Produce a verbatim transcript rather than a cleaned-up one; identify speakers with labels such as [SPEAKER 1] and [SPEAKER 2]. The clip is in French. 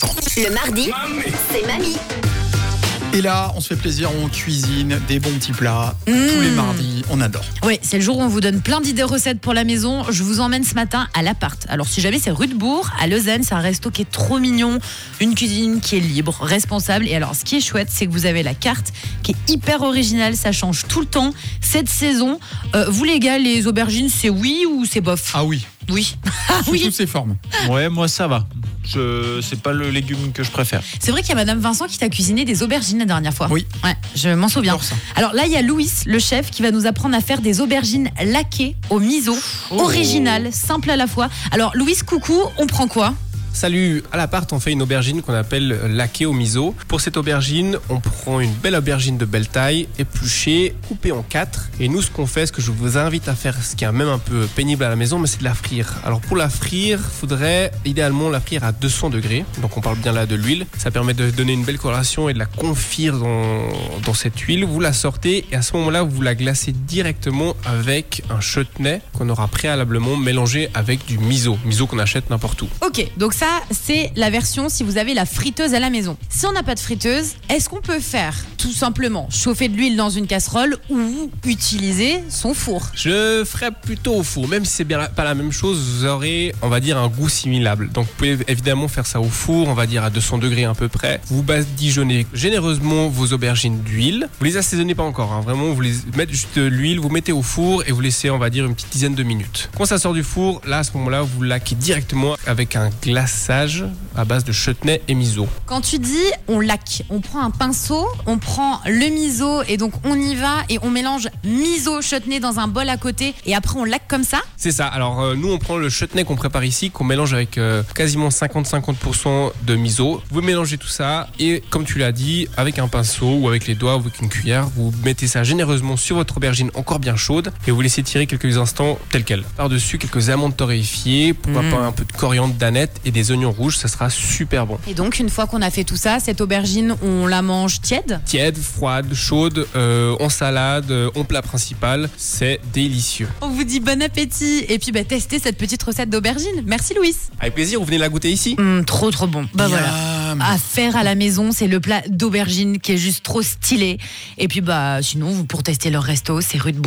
[SPEAKER 1] instant.
[SPEAKER 2] Le mardi, c'est mamie.
[SPEAKER 1] Et là, on se fait plaisir, on cuisine des bons petits plats.
[SPEAKER 3] Mmh.
[SPEAKER 1] Tous les mardis, on adore.
[SPEAKER 3] Oui, c'est le jour où on vous donne plein d'idées recettes pour la maison. Je vous emmène ce matin à l'appart. Alors si jamais c'est rue de Bourg, à Lausanne, c'est un resto qui est trop mignon, une cuisine qui est libre, responsable. Et alors ce qui est chouette, c'est que vous avez la carte qui est hyper originale, ça change tout le temps. Cette saison, euh, vous les gars, les aubergines, c'est oui ou c'est bof?
[SPEAKER 1] Ah oui,
[SPEAKER 3] Oui. Ah
[SPEAKER 1] sous
[SPEAKER 3] oui.
[SPEAKER 1] toutes ses formes.
[SPEAKER 4] Ouais, moi ça va. Je, c'est pas le légume que je préfère.
[SPEAKER 3] C'est vrai qu'il y a Madame Vincent qui t'a cuisiné des aubergines la dernière fois.
[SPEAKER 1] Oui.
[SPEAKER 3] Ouais, je m'en souviens.
[SPEAKER 1] J'adore ça.
[SPEAKER 3] Alors là, il y a Louis, le chef, qui va nous apprendre à faire des aubergines laquées au miso. Original, simple à la fois. Alors Louis, coucou, on prend quoi?
[SPEAKER 5] Salut, à l'appart on fait une aubergine qu'on appelle laquée au miso. Pour cette aubergine, on prend une belle aubergine de belle taille, épluchée, coupée en quatre. Et nous ce qu'on fait, ce que je vous invite à faire, ce qui est même un peu pénible à la maison, mais c'est de la frire. Alors pour la frire, il faudrait idéalement la frire à deux cents degrés. Donc on parle bien là de l'huile. Ça permet de donner une belle coloration et de la confire dans, dans cette huile. Vous la sortez et à ce moment-là, vous la glacez directement avec un chutney qu'on aura préalablement mélangé avec du miso. Miso qu'on achète n'importe où.
[SPEAKER 3] Ok, donc ça, c'est la version si vous avez la friteuse à la maison. Si on n'a pas de friteuse, est-ce qu'on peut faire tout simplement chauffer de l'huile dans une casserole ou utiliser son four?
[SPEAKER 5] Je ferais plutôt au four, même si c'est bien pas la même chose, vous aurez, on va dire, un goût similable. Donc vous pouvez évidemment faire ça au four, on va dire à deux cents degrés à peu près. Vous badigeonnez généreusement vos aubergines d'huile. Vous les assaisonnez pas encore, hein. Vraiment, vous les mettez juste de l'huile, vous mettez au four et vous laissez, on va dire, une petite dizaine de minutes. Quand ça sort du four, là, à ce moment-là, vous laquez directement avec un glaçage à base de chutney et miso.
[SPEAKER 3] Quand tu dis on laque, on prend un pinceau, on prend le miso et donc on y va et on mélange miso, chutney dans un bol à côté et après on laque comme ça?
[SPEAKER 5] C'est ça. Alors euh, nous on prend le chutney qu'on prépare ici, qu'on mélange avec euh, quasiment cinquante à cinquante pour cent de miso. Vous mélangez tout ça et comme tu l'as dit, avec un pinceau ou avec les doigts ou avec une cuillère, vous mettez ça généreusement sur votre aubergine encore bien chaude et vous laissez tirer quelques instants tel quel. Par-dessus quelques amandes torréfiées, pourquoi
[SPEAKER 3] Mmh.
[SPEAKER 5] pas un peu de coriandre d'aneth et des oignons rouges, ça sera super bon.
[SPEAKER 3] Et donc une fois qu'on a fait tout ça, cette aubergine, on la mange tiède?
[SPEAKER 5] Tiède, froide, chaude, euh, en salade, euh, en plat principal, c'est délicieux.
[SPEAKER 3] On vous dit bon appétit et puis bah, testez cette petite recette d'aubergine. Merci Louis.
[SPEAKER 5] Avec plaisir, vous venez la goûter ici?
[SPEAKER 3] Mmh, trop trop bon. Bah voilà.
[SPEAKER 1] Miam.
[SPEAKER 3] À faire à la maison, c'est le plat d'aubergine qui est juste trop stylé. Et puis bah sinon, vous pour tester leur resto, c'est rue de Bourg.